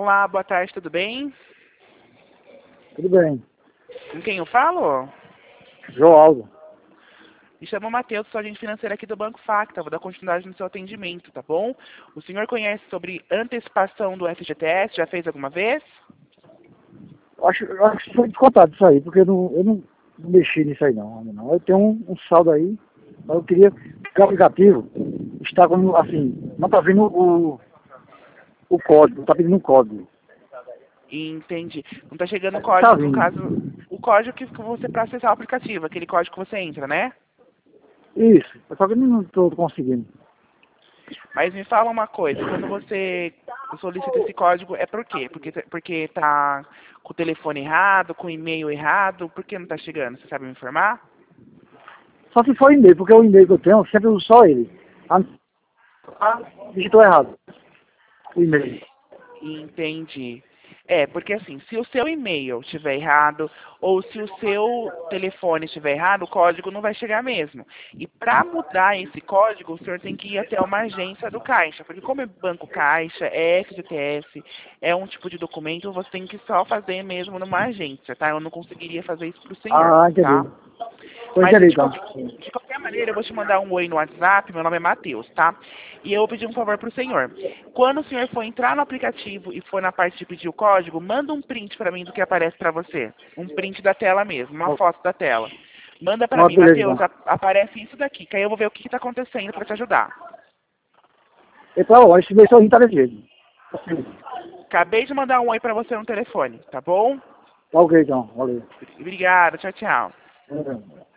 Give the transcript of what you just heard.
Olá, boa tarde, tudo bem? Tudo bem. Com quem eu falo? Joaldo. Me chamo Matheus, sou agente financeiro aqui do Banco Facta, vou dar continuidade no seu atendimento, tá bom? O senhor conhece sobre antecipação do FGTS, já fez alguma vez? Acho que foi descontado isso aí, porque eu não mexi nisso aí não, ainda não. Eu tenho um saldo aí, mas eu queria que o aplicativo está como assim, não está vindo o código, está pedindo um código. Entendi. Não tá chegando o Está código, no vindo. caso, o código que você para acessar o aplicativo, aquele código que você entra, né? Isso, só que eu não estou conseguindo. Mas me fala uma coisa, quando você solicita esse código, é por quê? Porque tá com o telefone errado, com o e-mail errado, por que não tá chegando? Você sabe me informar? Só se for e-mail, porque o e-mail que eu tenho, eu sempre uso só ele. Digitou errado. O e-mail. Entendi. É, porque assim, se o seu e-mail estiver errado ou se o seu telefone estiver errado, o código não vai chegar mesmo. E para mudar esse código, o senhor tem que ir até uma agência do Caixa, porque como é Banco Caixa, é FGTS, é um tipo de documento, você tem que só fazer mesmo numa agência, tá? Eu não conseguiria fazer isso pro senhor, Ah, entendi. tá? Foi Mas entendi então. de qualquer maneira, eu vou te mandar um oi no WhatsApp, meu nome é Matheus, tá? E eu vou pedir um favor pro senhor. Quando o senhor for entrar no aplicativo e for na parte de pedir o código, manda um print pra mim do que aparece pra você. Um print da tela mesmo, uma foto da tela. Manda pra Ah, mim, beleza Matheus, então. aparece isso daqui, que aí eu vou ver o que tá acontecendo pra te ajudar. Então, ó, esse mês só tá desse jeito. Acabei de mandar um oi pra você no telefone, tá bom? Tá ok então, valeu. Obrigada, tchau, tchau. Valeu.